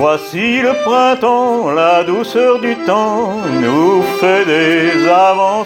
Voici le printemps, la douceur du temps nous fait des avances.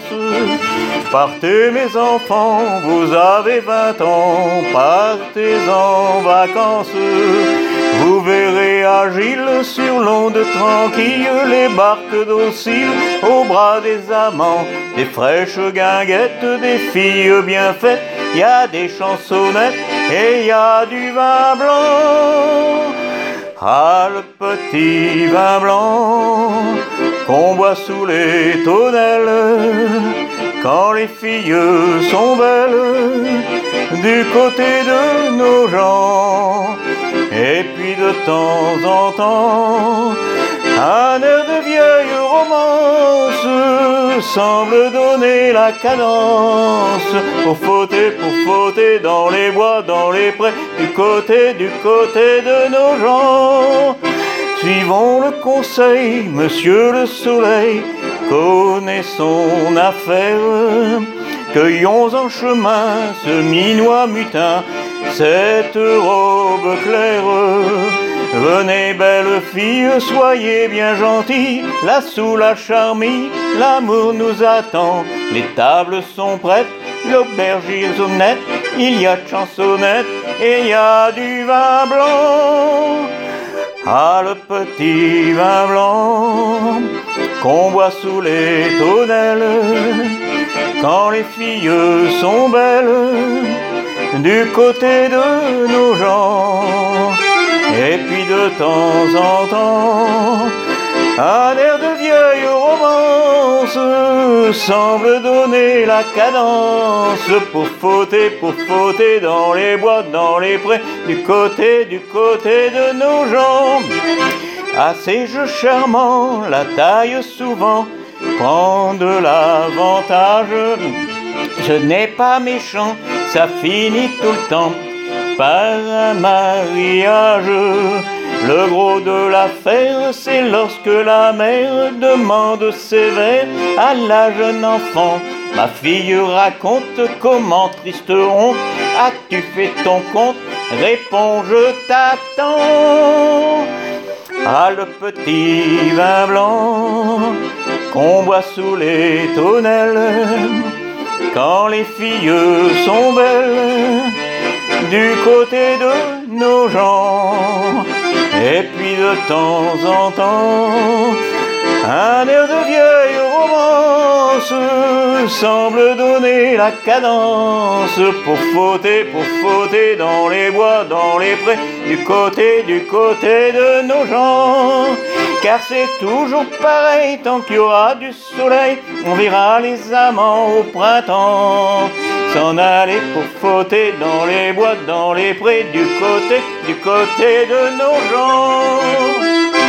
Partez mes enfants, vous avez 20 ans, partez en vacances. Vous verrez agiles sur l'onde tranquille, les barques dociles au bras des amants, des fraîches guinguettes, des filles bien faites, y a des chansonnettes et y a du vin blanc. Ah, le petit vin blanc qu'on boit sous les tonnelles, quand les filles sont belles du côté de nos gens. Et puis de temps en temps, un air de vieille romance semble donner la cadence pour fauter dans les bois, dans les prés, du côté de nos gens. Suivons le conseil, monsieur le soleil, connaît son affaire. Cueillons en chemin ce minois mutin, cette robe claire. Venez belles filles, soyez bien gentilles, là sous la charmille, l'amour nous attend. Les tables sont prêtes, l'auberge est honnête, il y a de chansonnettes et il y a du vin blanc. Ah, le petit vin blanc qu'on boit sous les tonnelles, quand les filles sont belles du côté de nos gens. Et puis de temps en temps, un air de vieille romance semble donner la cadence pour fauter dans les bois, dans les prés, du côté de nos gens. À ces jeux charmants, la taille souvent prend de l'avantage. Ce n'est pas méchant, ça finit tout le temps par un mariage. Le gros de l'affaire, c'est lorsque la mère demande sévère à la jeune enfant: ma fille, raconte comment, triste honte, as-tu fait ton compte? Réponds, je t'attends. Ah, le petit vin blanc qu'on boit sous les tonnelles, quand les filles sont belles du côté de nos gens. Et puis de temps en temps, un air de vieille romance semble donner la cadence pour fauter dans les bois, dans les prés, du côté de nos gens. Car c'est toujours pareil, tant qu'il y aura du soleil, on verra les amants au printemps s'en aller pour fauter dans les bois, dans les prés, du côté de nos gens.